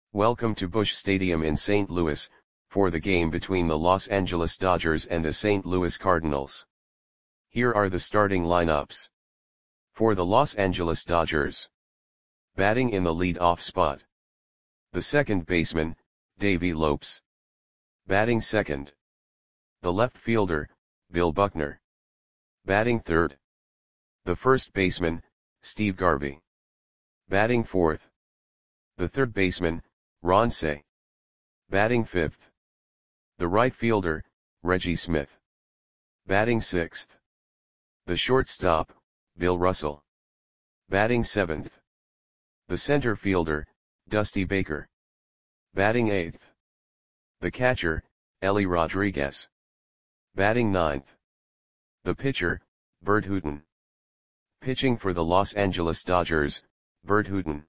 Welcome to Busch Stadium in St. Louis, for the game between the Los Angeles Dodgers and the St. Louis Cardinals. Here are the starting lineups. For the Los Angeles Dodgers. Batting in the lead-off spot. The second baseman, Davey Lopes. Batting second. The left fielder, Bill Buckner. Batting third. The first baseman, Steve Garvey. Batting fourth. The third baseman, Ron Cey. Batting fifth. The right fielder, Reggie Smith. Batting sixth. The shortstop, Bill Russell. Batting seventh. The center fielder, Dusty Baker. Batting eighth. The catcher, Ellie Rodriguez. Batting ninth. The pitcher, Bert Hooton. Pitching for the Los Angeles Dodgers, Bert Hooton.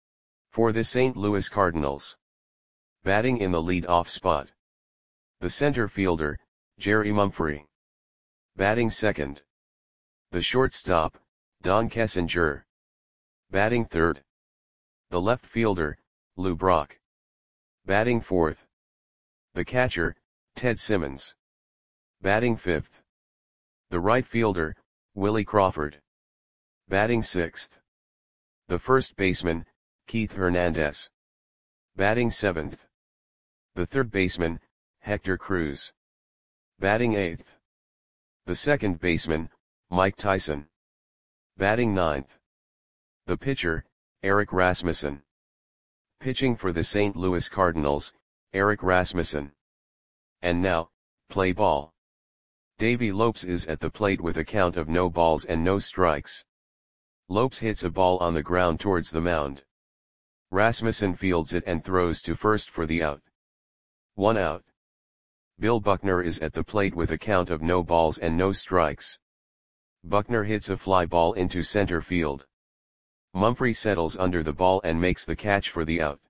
For the St. Louis Cardinals. Batting in the lead-off spot. The center fielder, Jerry Mumphrey. Batting second. The shortstop, Don Kessinger. Batting third. The left fielder, Lou Brock. Batting fourth. The catcher, Ted Simmons. Batting fifth. The right fielder, Willie Crawford. Batting sixth. The first baseman, Keith Hernandez. Batting seventh. The third baseman, Hector Cruz. Batting eighth. The second baseman, Mike Tyson. Batting ninth. The pitcher, Eric Rasmussen. Pitching for the St. Louis Cardinals, Eric Rasmussen. And now, play ball. Davey Lopes is at the plate with a count of no balls and no strikes. Lopes hits a ball on the ground towards the mound. Rasmussen fields it and throws to first for the out. 1 out. Bill Buckner is at the plate with a count of no balls and no strikes. Buckner hits a fly ball into center field. Mumphrey settles under the ball and makes the catch for the out.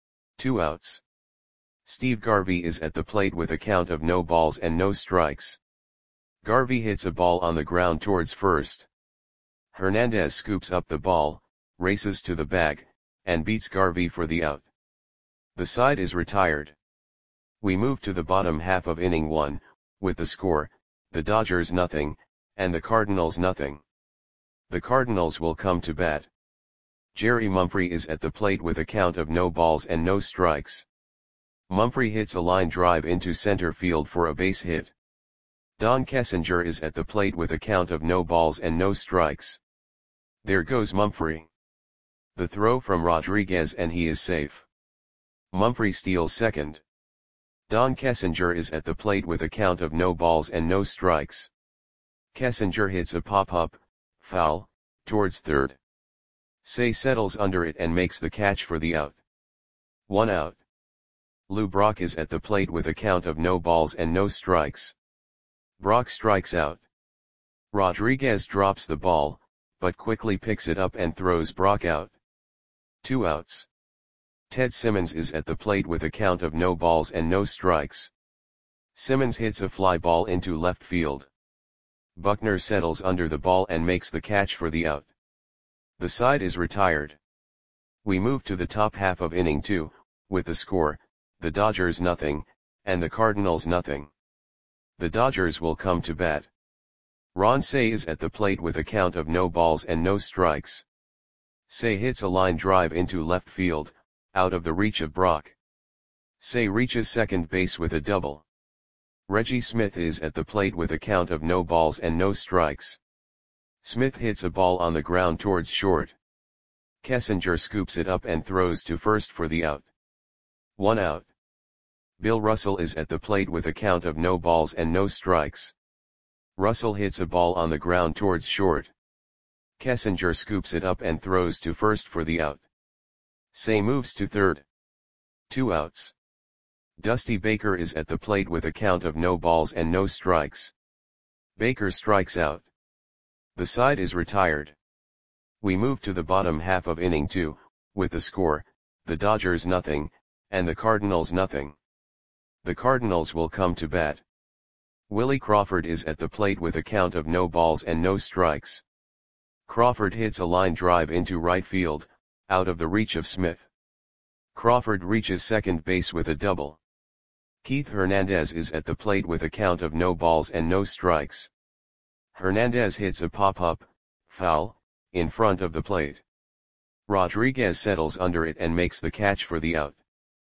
2 outs. Steve Garvey is at the plate with a count of no balls and no strikes. Garvey hits a ball on the ground towards first. Hernandez scoops up the ball, races to the bag, and beats Garvey for the out. The side is retired. We move to the bottom half of inning 1, with the score, the Dodgers nothing, and the Cardinals nothing. The Cardinals will come to bat. Jerry Mumphrey is at the plate with a count of no balls and no strikes. Mumphrey hits a line drive into center field for a base hit. Don Kessinger is at the plate with a count of no balls and no strikes. There goes Mumphrey. The throw from Rodriguez and he is safe. Mumphrey steals second. Don Kessinger is at the plate with a count of no balls and no strikes. Kessinger hits a pop-up, foul, towards third. Cey settles under it and makes the catch for the out. 1 out. Lou Brock is at the plate with a count of no balls and no strikes. Brock strikes out. Rodriguez drops the ball, but quickly picks it up and throws Brock out. 2 outs. Ted Simmons is at the plate with a count of no balls and no strikes. Simmons hits a fly ball into left field. Buckner settles under the ball and makes the catch for the out. The side is retired. We move to the top half of inning 2, with the score, the Dodgers nothing, and the Cardinals nothing. The Dodgers will come to bat. Ron Cey is at the plate with a count of no balls and no strikes. Cey hits a line drive into left field, out of the reach of Brock. Cey reaches second base with a double. Reggie Smith is at the plate with a count of no balls and no strikes. Smith hits a ball on the ground towards short. Kessinger scoops it up and throws to first for the out. 1 out. Bill Russell is at the plate with a count of no balls and no strikes. Russell hits a ball on the ground towards short. Kessinger scoops it up and throws to first for the out. Cey moves to third. 2 outs. Dusty Baker is at the plate with a count of no balls and no strikes. Baker strikes out. The side is retired. We move to the bottom half of inning 2, with the score, the Dodgers nothing, and the Cardinals nothing. The Cardinals will come to bat. Willie Crawford is at the plate with a count of no balls and no strikes. Crawford hits a line drive into right field, out of the reach of Smith. Crawford reaches second base with a double. Keith Hernandez is at the plate with a count of no balls and no strikes. Hernandez hits a pop-up, foul, in front of the plate. Rodriguez settles under it and makes the catch for the out.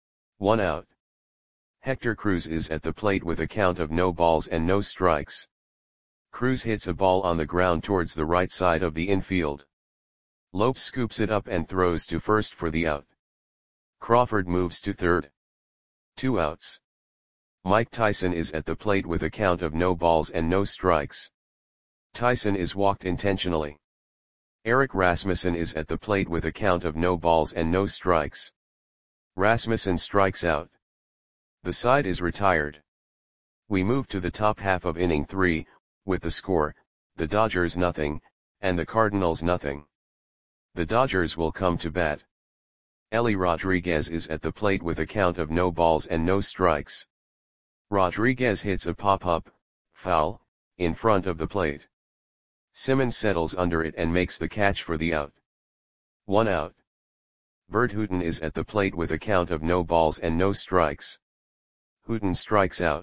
1 out. Hector Cruz is at the plate with a count of no balls and no strikes. Cruz hits a ball on the ground towards the right side of the infield. Lopes scoops it up and throws to first for the out. Crawford moves to third. 2 outs. Mike Tyson is at the plate with a count of no balls and no strikes. Tyson is walked intentionally. Eric Rasmussen is at the plate with a count of no balls and no strikes. Rasmussen strikes out. The side is retired. We move to the top half of inning 3, with the score, the Dodgers nothing, and the Cardinals nothing. The Dodgers will come to bat. Ellie Rodriguez is at the plate with a count of no balls and no strikes. Rodriguez hits a pop-up, foul, in front of the plate. Simmons settles under it and makes the catch for the out. 1 out. Bert Hooton is at the plate with a count of no balls and no strikes. Hooton strikes out.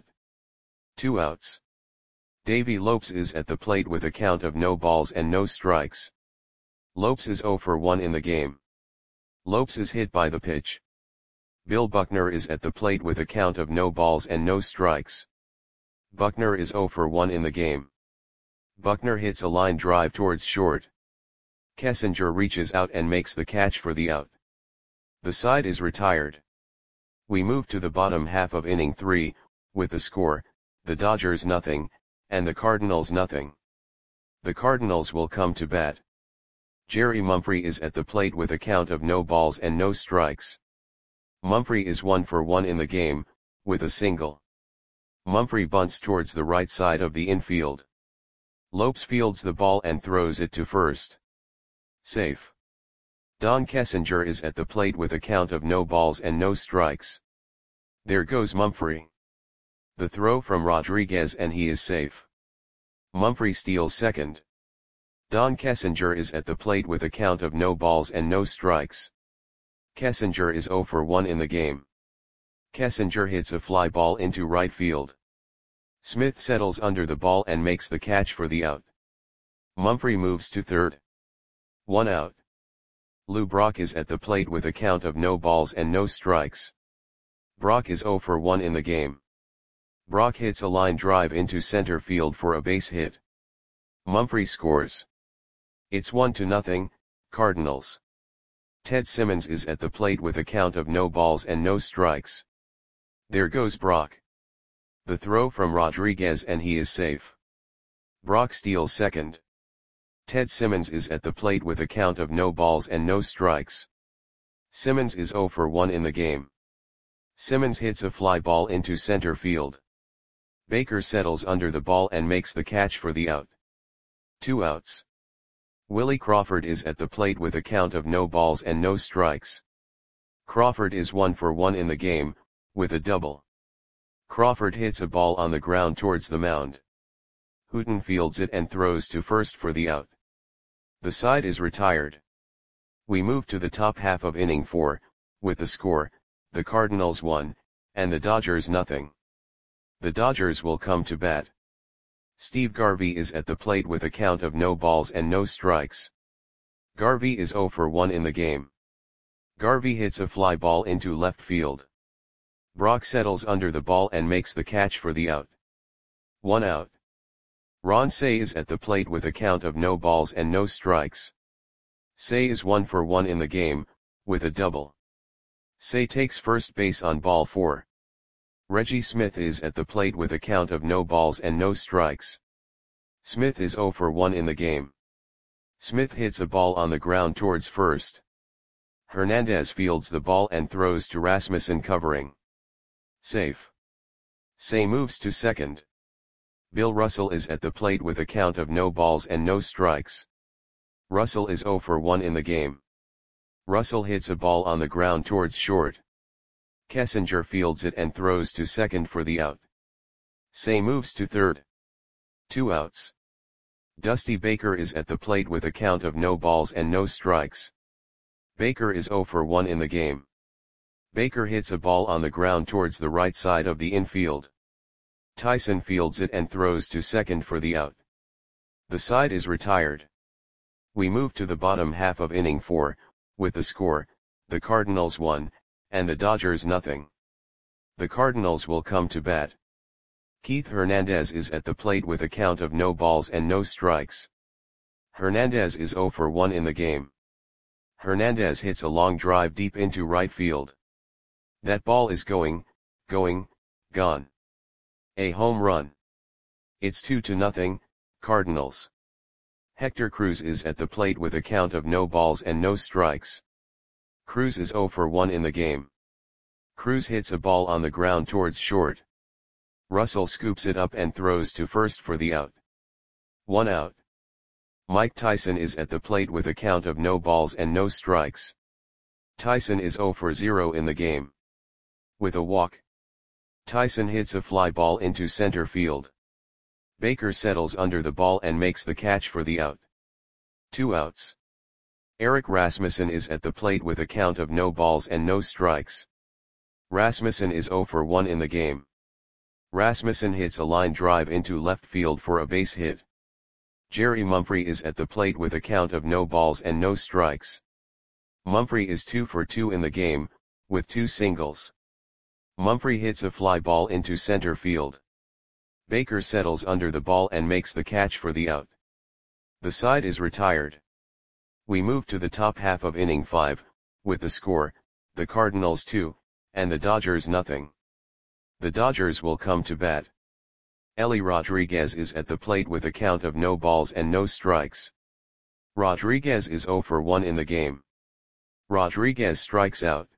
2 outs. Davey Lopes is at the plate with a count of no balls and no strikes. Lopes is 0 for 1 in the game. Lopes is hit by the pitch. Bill Buckner is at the plate with a count of no balls and no strikes. Buckner is 0 for 1 in the game. Buckner hits a line drive towards short. Kessinger reaches out and makes the catch for the out. The side is retired. We move to the bottom half of inning 3, with the score, the Dodgers nothing, and the Cardinals nothing. The Cardinals will come to bat. Jerry Mumphrey is at the plate with a count of no balls and no strikes. Mumphrey is 1 for 1 in the game, with a single. Mumphrey bunts towards the right side of the infield. Lopes fields the ball and throws it to first. Safe. Don Kessinger is at the plate with a count of no balls and no strikes. There goes Mumphrey. The throw from Rodriguez and he is safe. Mumphrey steals second. Don Kessinger is at the plate with a count of no balls and no strikes. Kessinger is 0 for 1 in the game. Kessinger hits a fly ball into right field. Smith settles under the ball and makes the catch for the out. Mumphrey moves to third. 1 out. Lou Brock is at the plate with a count of no balls and no strikes. Brock is 0 for 1 in the game. Brock hits a line drive into center field for a base hit. Mumphrey scores. It's 1-0, Cardinals. Ted Simmons is at the plate with a count of no balls and no strikes. There goes Brock. The throw from Rodriguez and he is safe. Brock steals second. Ted Simmons is at the plate with a count of no balls and no strikes. Simmons is 0 for 1 in the game. Simmons hits a fly ball into center field. Baker settles under the ball and makes the catch for the out. 2 outs. Willie Crawford is at the plate with a count of no balls and no strikes. Crawford is 1 for 1 in the game, with a double. Crawford hits a ball on the ground towards the mound. Hooton fields it and throws to first for the out. The side is retired. We move to the top half of inning 4, with the score, the Cardinals 1, and the Dodgers nothing. The Dodgers will come to bat. Steve Garvey is at the plate with a count of no balls and no strikes. Garvey is 0 for 1 in the game. Garvey hits a fly ball into left field. Brock settles under the ball and makes the catch for the out. 1 out. Ron Cey is at the plate with a count of no balls and no strikes. Cey is 1 for 1 in the game, with a double. Cey takes first base on ball 4. Reggie Smith is at the plate with a count of no balls and no strikes. Smith is 0 for 1 in the game. Smith hits a ball on the ground towards first. Hernandez fields the ball and throws to Rasmussen covering. Safe. Cey moves to second. Bill Russell is at the plate with a count of no balls and no strikes. Russell is 0 for 1 in the game. Russell hits a ball on the ground towards short. Kessinger fields it and throws to second for the out. Cey moves to third. 2 outs. Dusty Baker is at the plate with a count of no balls and no strikes. Baker is 0 for 1 in the game. Baker hits a ball on the ground towards the right side of the infield. Tyson fields it and throws to second for the out. The side is retired. We move to the bottom half of inning 4, with the score, the Cardinals 1, and the Dodgers nothing. The Cardinals will come to bat. Keith Hernandez is at the plate with a count of no balls and no strikes. Hernandez is 0 for 1 in the game. Hernandez hits a long drive deep into right field. That ball is going, gone. A home run. It's 2-0, Cardinals. Hector Cruz is at the plate with a count of no balls and no strikes. Cruz is 0 for 1 in the game. Cruz hits a ball on the ground towards short. Russell scoops it up and throws to first for the out. 1 out. Mike Tyson is at the plate with a count of no balls and no strikes. Tyson is 0 for 0 in the game. With a walk, Tyson hits a fly ball into center field. Baker settles under the ball and makes the catch for the out. 2 outs. Eric Rasmussen is at the plate with a count of no balls and no strikes. Rasmussen is 0 for 1 in the game. Rasmussen hits a line drive into left field for a base hit. Jerry Mumphrey is at the plate with a count of no balls and no strikes. Mumphrey is 2 for 2 in the game, with 2 singles. Mumphrey hits a fly ball into center field. Baker settles under the ball and makes the catch for the out. The side is retired. We move to the top half of inning 5, with the score, the Cardinals 2, and the Dodgers nothing. The Dodgers will come to bat. Ellie Rodriguez is at the plate with a count of no balls and no strikes. Rodriguez is 0 for 1 in the game. Rodriguez strikes out.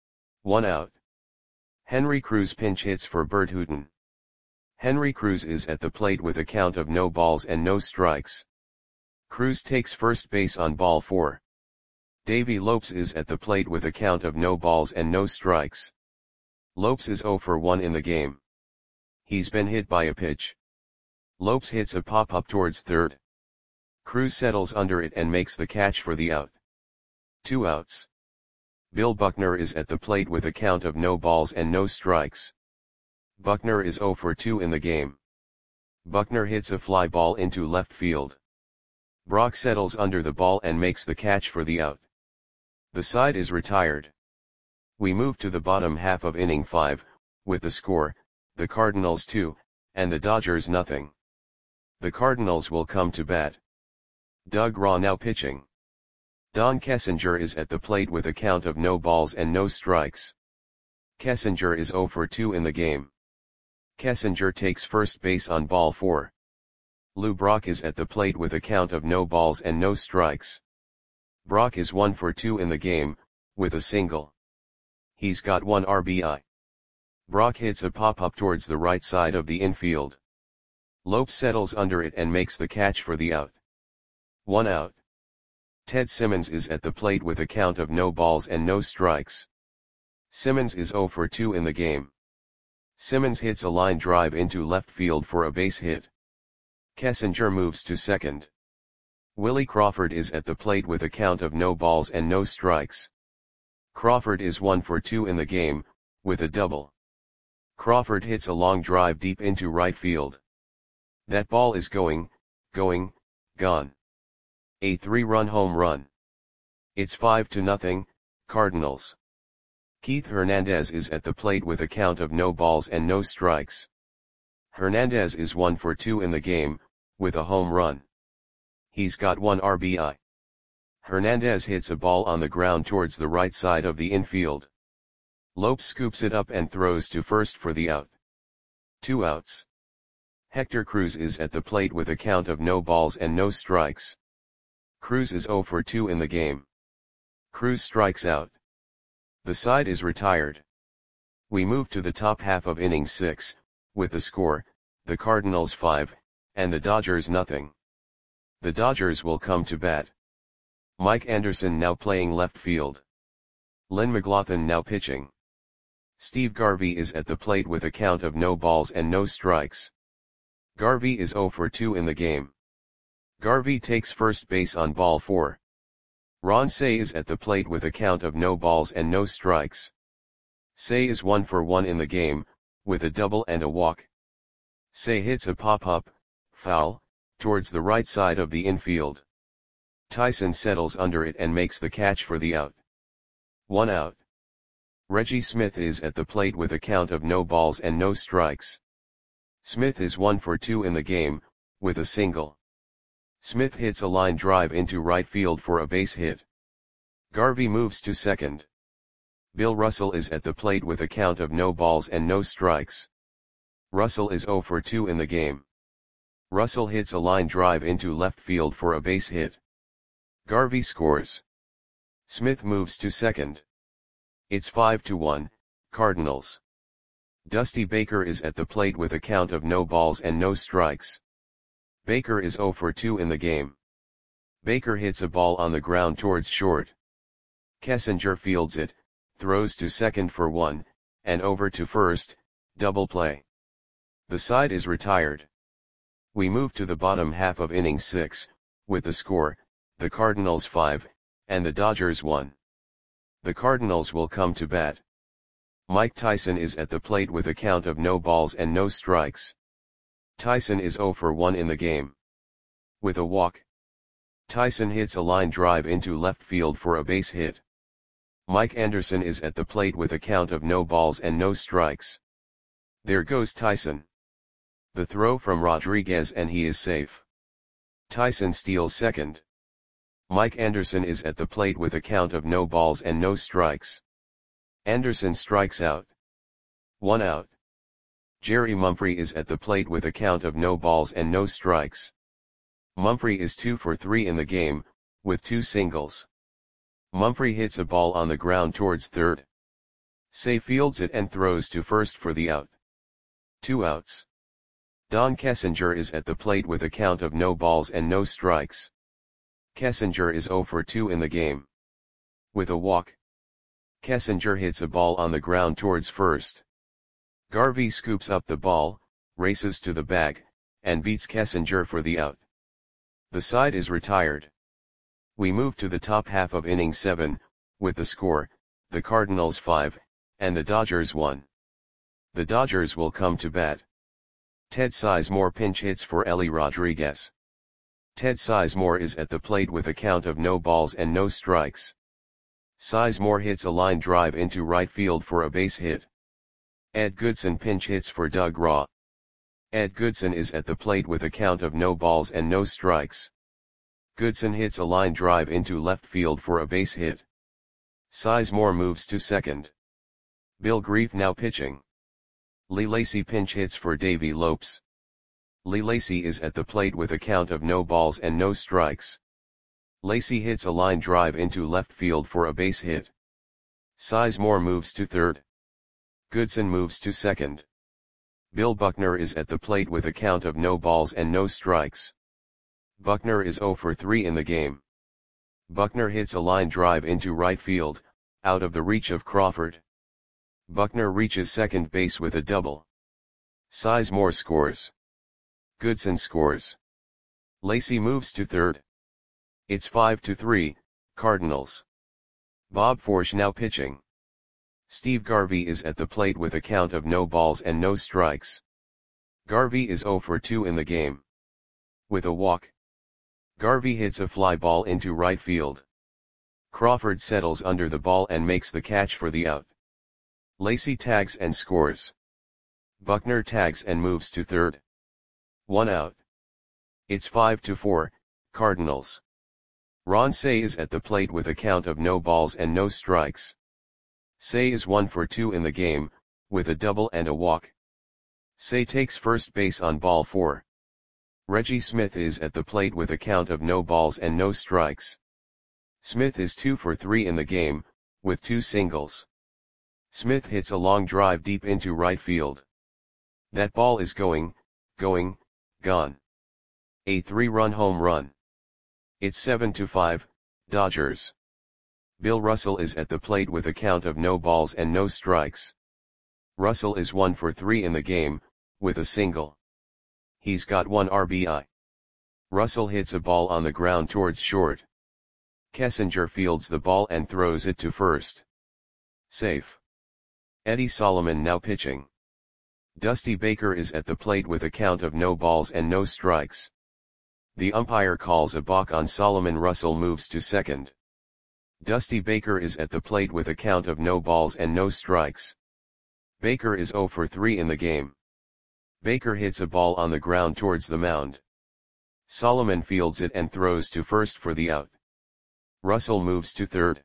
1 out. Henry Cruz pinch hits for Bert Hooton. Henry Cruz is at the plate with a count of no balls and no strikes. Cruz takes first base on ball 4. Davey Lopes is at the plate with a count of no balls and no strikes. Lopes is 0 for 1 in the game. He's been hit by a pitch. Lopes hits a pop-up towards third. Cruz settles under it and makes the catch for the out. 2 outs. Bill Buckner is at the plate with a count of no balls and no strikes. Buckner is 0 for 2 in the game. Buckner hits a fly ball into left field. Brock settles under the ball and makes the catch for the out. The side is retired. We move to the bottom half of inning 5, with the score, the Cardinals 2, and the Dodgers nothing. The Cardinals will come to bat. Doug Raw now pitching. Don Kessinger is at the plate with a count of no balls and no strikes. Kessinger is 0 for 2 in the game. Kessinger takes first base on ball 4. Lou Brock is at the plate with a count of no balls and no strikes. Brock is 1 for 2 in the game, with a single. He's got 1 RBI. Brock hits a pop-up towards the right side of the infield. Lopes settles under it and makes the catch for the out. 1 out. Ted Simmons is at the plate with a count of no balls and no strikes. Simmons is 0 for 2 in the game. Simmons hits a line drive into left field for a base hit. Kessinger moves to second. Willie Crawford is at the plate with a count of no balls and no strikes. Crawford is 1 for 2 in the game, with a double. Crawford hits a long drive deep into right field. That ball is going, gone. A 3-run home run. It's 5-0, Cardinals. Keith Hernandez is at the plate with a count of no balls and no strikes. Hernandez is 1 for 2 in the game, with a home run. He's got 1 RBI. Hernandez hits a ball on the ground towards the right side of the infield. Lopes scoops it up and throws to first for the out. 2 outs. Hector Cruz is at the plate with a count of no balls and no strikes. Cruz is 0 for 2 in the game. Cruz strikes out. The side is retired. We move to the top half of inning 6, with the score, the Cardinals 5, and the Dodgers nothing. The Dodgers will come to bat. Mike Anderson now playing left field. Lynn McLaughlin now pitching. Steve Garvey is at the plate with a count of no balls and no strikes. Garvey is 0 for 2 in the game. Garvey takes first base on ball 4. Ron Cey is at the plate with a count of no balls and no strikes. Cey is 1 for 1 in the game, with a double and a walk. Cey hits a pop-up, foul, towards the right side of the infield. Tyson settles under it and makes the catch for the out. 1 out. Reggie Smith is at the plate with a count of no balls and no strikes. Smith is 1 for 2 in the game, with a single. Smith hits a line drive into right field for a base hit. Garvey moves to second. Bill Russell is at the plate with a count of no balls and no strikes. Russell is 0 for 2 in the game. Russell hits a line drive into left field for a base hit. Garvey scores. Smith moves to second. It's 5-1, Cardinals. Dusty Baker is at the plate with a count of no balls and no strikes. Baker is 0 for 2 in the game. Baker hits a ball on the ground towards short. Kessinger fields it, throws to second for 1, and over to first, double play. The side is retired. We move to the bottom half of inning 6, with the score, the Cardinals 5, and the Dodgers 1. The Cardinals will come to bat. Mike Tyson is at the plate with a count of no balls and no strikes. Tyson is 0 for 1 in the game. With a walk. Tyson hits a line drive into left field for a base hit. Mike Anderson is at the plate with a count of no balls and no strikes. There goes Tyson. The throw from Rodriguez and he is safe. Tyson steals second. Mike Anderson is at the plate with a count of no balls and no strikes. Anderson strikes out. 1 out. Jerry Mumphrey is at the plate with a count of no balls and no strikes. Mumphrey is 2 for 3 in the game, with 2 singles. Mumphrey hits a ball on the ground towards third. Cey fields it and throws to first for the out. 2 outs. Don Kessinger is at the plate with a count of no balls and no strikes. Kessinger is 0 for 2 in the game. With a walk. Kessinger hits a ball on the ground towards first. Garvey scoops up the ball, races to the bag, and beats Kessinger for the out. The side is retired. We move to the top half of inning 7, with the score, the Cardinals 5, and the Dodgers 1. The Dodgers will come to bat. Ted Sizemore pinch hits for Ellie Rodriguez. Ted Sizemore is at the plate with a count of no balls and no strikes. Sizemore hits a line drive into right field for a base hit. Ed Goodson pinch hits for Doug Raw. Ed Goodson is at the plate with a count of no balls and no strikes. Goodson hits a line drive into left field for a base hit. Sizemore moves to second. Bill Grief now pitching. Lee Lacy pinch hits for Davey Lopes. Lee Lacy is at the plate with a count of no balls and no strikes. Lacy hits a line drive into left field for a base hit. Sizemore moves to third. Goodson moves to second. Bill Buckner is at the plate with a count of no balls and no strikes. Buckner is 0 for 3 in the game. Buckner hits a line drive into right field, out of the reach of Crawford. Buckner reaches second base with a double. Sizemore scores. Goodson scores. Lacy moves to third. It's 5-3, Cardinals. Bob Forsch now pitching. Steve Garvey is at the plate with a count of no balls and no strikes. Garvey is 0 for 2 in the game. With a walk. Garvey hits a fly ball into right field. Crawford settles under the ball and makes the catch for the out. Lacy tags and scores. Buckner tags and moves to third. 1 out. It's 5-4, Cardinals. Ron Cey is at the plate with a count of no balls and no strikes. Cey is 1 for 2 in the game, with a double and a walk. Cey takes first base on ball 4. Reggie Smith is at the plate with a count of no balls and no strikes. Smith is 2 for 3 in the game, with 2 singles. Smith hits a long drive deep into right field. That ball is going, gone. A 3-run home run. It's 7-5, Dodgers. Bill Russell is at the plate with a count of no balls and no strikes. Russell is 1 for 3 in the game, with a single. He's got 1 RBI. Russell hits a ball on the ground towards short. Kessinger fields the ball and throws it to first. Safe. Eddie Solomon now pitching. Dusty Baker is at the plate with a count of no balls and no strikes. The umpire calls a balk on Solomon. Russell moves to second. Dusty Baker is at the plate with a count of no balls and no strikes. Baker is 0 for 3 in the game. Baker hits a ball on the ground towards the mound. Solomon fields it and throws to first for the out. Russell moves to third.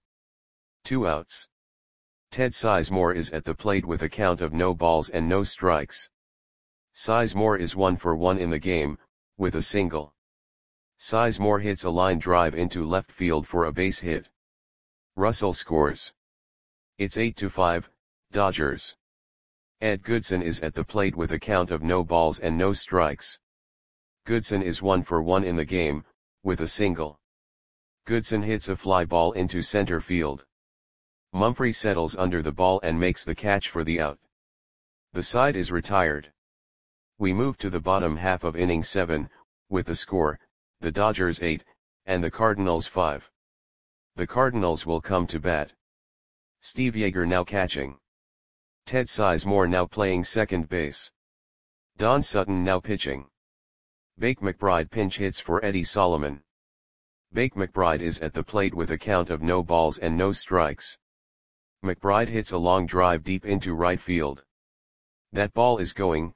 2 outs. Ted Sizemore is at the plate with a count of no balls and no strikes. Sizemore is 1 for 1 in the game, with a single. Sizemore hits a line drive into left field for a base hit. Russell scores. It's 8-5, Dodgers. Ed Goodson is at the plate with a count of no balls and no strikes. Goodson is 1 for 1 in the game, with a single. Goodson hits a fly ball into center field. Mumphrey settles under the ball and makes the catch for the out. The side is retired. We move to the bottom half of inning 7, with the score, the Dodgers 8, and the Cardinals 5. The Cardinals will come to bat. Steve Yeager now catching. Ted Sizemore now playing second base. Don Sutton now pitching. Bake McBride pinch hits for Eddie Solomon. Bake McBride is at the plate with a count of no balls and no strikes. McBride hits a long drive deep into right field. That ball is going,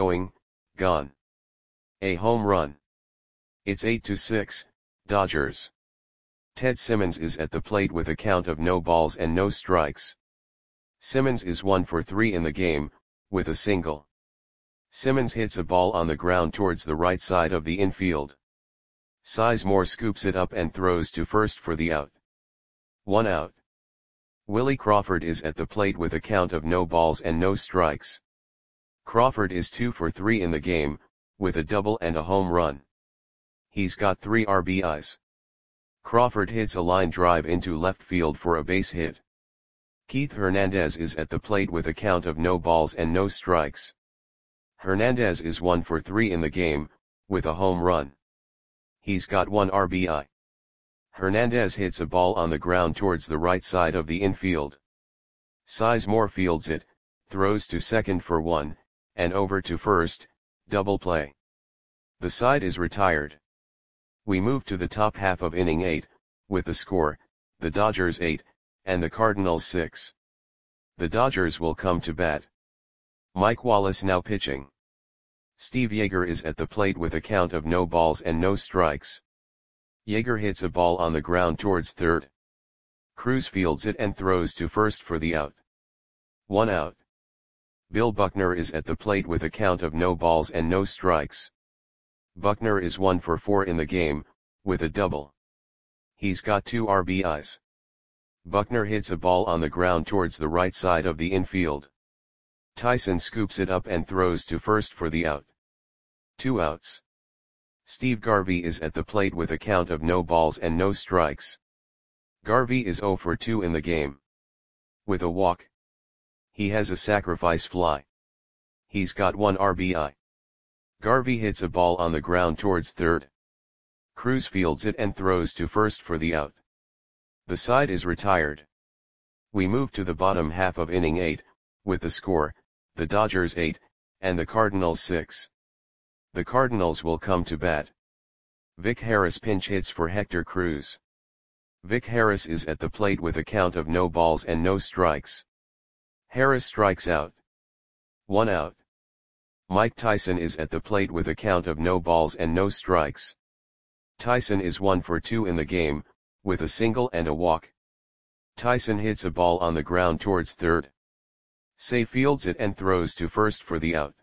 gone. A home run. It's 8-6, Dodgers. Ted Simmons is at the plate with a count of no balls and no strikes. Simmons is 1 for 3 in the game, with a single. Simmons hits a ball on the ground towards the right side of the infield. Sizemore scoops it up and throws to first for the out. 1 out. Willie Crawford is at the plate with a count of no balls and no strikes. Crawford is 2 for 3 in the game, with a double and a home run. He's got 3 RBIs. Crawford hits a line drive into left field for a base hit. Keith Hernandez is at the plate with a count of no balls and no strikes. Hernandez is 1 for 3 in the game, with a home run. He's got 1 RBI. Hernandez hits a ball on the ground towards the right side of the infield. Sizemore fields it, throws to second for 1, and over to first, double play. The side is retired. We move to the top half of inning 8, with the score, the Dodgers 8, and the Cardinals 6. The Dodgers will come to bat. Mike Wallace now pitching. Steve Yeager is at the plate with a count of no balls and no strikes. Yeager hits a ball on the ground towards third. Cruz fields it and throws to first for the out. 1 out. Bill Buckner is at the plate with a count of no balls and no strikes. Buckner is 1 for 4 in the game, with a double. He's got 2 RBIs. Buckner hits a ball on the ground towards the right side of the infield. Tyson scoops it up and throws to first for the out. 2 outs. Steve Garvey is at the plate with a count of no balls and no strikes. Garvey is 0 for 2 in the game. With a walk. He has a sacrifice fly. He's got 1 RBI. Garvey hits a ball on the ground towards third. Cruz fields it and throws to first for the out. The side is retired. We move to the bottom half of inning 8, with the score, the Dodgers 8, and the Cardinals 6. The Cardinals will come to bat. Vic Harris pinch hits for Hector Cruz. Vic Harris is at the plate with a count of no balls and no strikes. Harris strikes out. 1 out. Mike Tyson is at the plate with a count of no balls and no strikes. Tyson is 1 for 2 in the game, with a single and a walk. Tyson hits a ball on the ground towards third. Say fields it and throws to first for the out.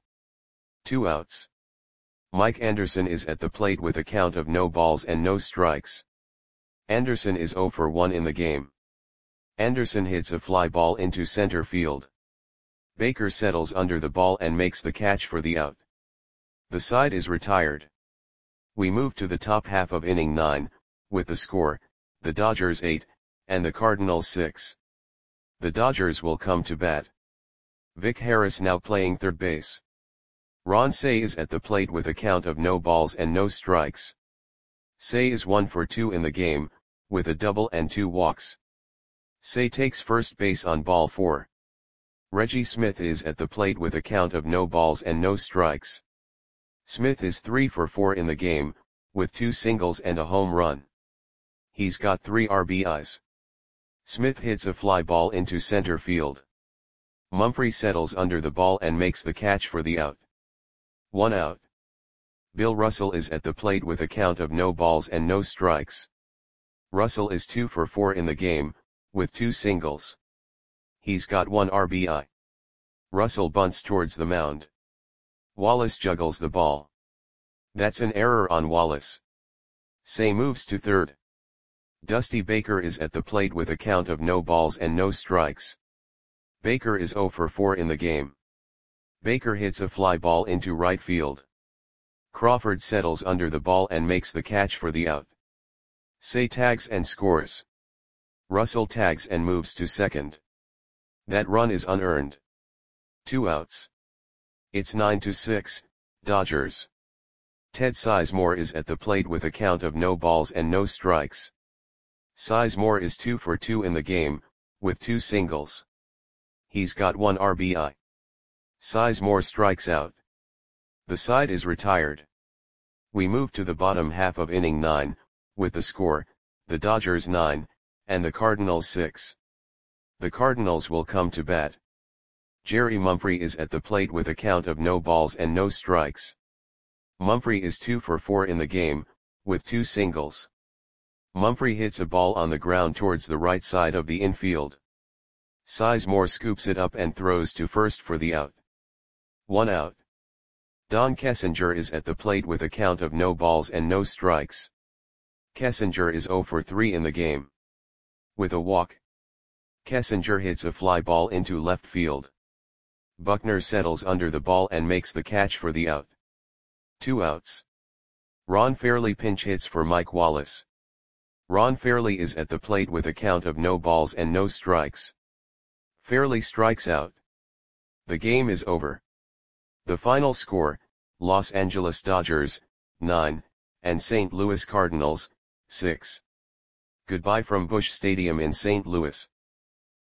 2 outs. Mike Anderson is at the plate with a count of no balls and no strikes. Anderson is 0 for 1 in the game. Anderson hits a fly ball into center field. Baker settles under the ball and makes the catch for the out. The side is retired. We move to the top half of inning 9, with the score, the Dodgers 8, and the Cardinals 6. The Dodgers will come to bat. Vic Harris now playing third base. Ron Cey is at the plate with a count of no balls and no strikes. Cey is 1 for 2 in the game, with a double and 2 walks. Cey takes first base on ball 4. Reggie Smith is at the plate with a count of no balls and no strikes. Smith is 3 for 4 in the game, with 2 singles and a home run. He's got 3 RBIs. Smith hits a fly ball into center field. Mumphrey settles under the ball and makes the catch for the out. 1 out. Bill Russell is at the plate with a count of no balls and no strikes. Russell is 2 for 4 in the game, with 2 singles. He's got 1 RBI. Russell bunts towards the mound. Wallace juggles the ball. That's an error on Wallace. Say moves to third. Dusty Baker is at the plate with a count of no balls and no strikes. Baker is 0 for 4 in the game. Baker hits a fly ball into right field. Crawford settles under the ball and makes the catch for the out. Say tags and scores. Russell tags and moves to second. That run is unearned. 2 outs. It's 9-6, Dodgers. Ted Sizemore is at the plate with a count of no balls and no strikes. Sizemore is 2 for 2 in the game, with 2 singles. He's got 1 RBI. Sizemore strikes out. The side is retired. We move to the bottom half of inning 9, with the score, the Dodgers 9, and the Cardinals 6. The Cardinals will come to bat. Jerry Mumphrey is at the plate with a count of no balls and no strikes. Mumphrey is 2 for 4 in the game, with 2 singles. Mumphrey hits a ball on the ground towards the right side of the infield. Sizemore scoops it up and throws to first for the out. 1 out. Don Kessinger is at the plate with a count of no balls and no strikes. Kessinger is 0 for 3 in the game. With a walk, Kessinger hits a fly ball into left field. Buckner settles under the ball and makes the catch for the out. 2 outs. Ron Fairly pinch hits for Mike Wallace. Ron Fairly is at the plate with a count of no balls and no strikes. Fairly strikes out. The game is over. The final score, Los Angeles Dodgers, 9, and St. Louis Cardinals, 6. Goodbye from Busch Stadium in St. Louis.